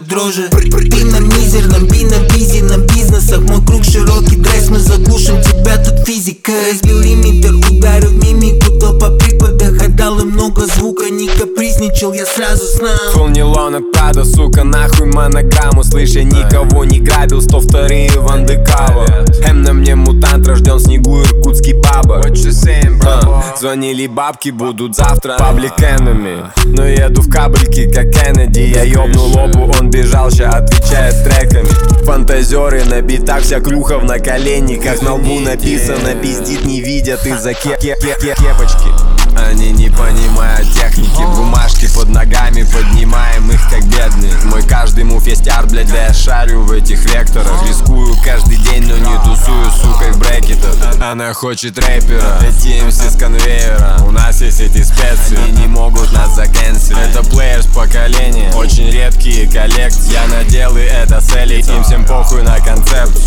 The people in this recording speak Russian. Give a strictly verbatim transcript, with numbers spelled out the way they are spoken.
дрожи. Ты на мизерном, би на бизи, на бизнесах. Мой круг широкий, драйс, мы заглушим тебя, тут физика. Разбил лимитер, ударил в мимику, то по припадах. Отдал им много звука, не капризничал, я сразу знал. Фул нейлон от Прада, сука, нахуй монограмму. Слышь, я никого не грабил, сто вторые Ван де Кава. М на мне мутант, рожден в снегу, иркутский баба. а, Звонили бабки, будут завтра Public Enemy. Но еду в кабельки, как Кеннеди. Я ёбнул лобу, он бежал, ща отвечает треками. Фантазеры на битах, вся клюха в наколенниках. На лбу написано, пиздит, не видят из-за кепочки. Они не понимают техники, бумажки под ногами, поднимаем их как бедные. Мой каждый мув есть арт, блядь, да я шарю в этих векторах. Рискую каждый день, но не тусую, сукой в брекетах. Она хочет рэпера, эти эм си с конвейера. У нас есть эти специи, они не могут нас закэнселить. Это плеерс поколения, очень редкие коллекции. Я надел и это с элит, им всем похуй на концепцию.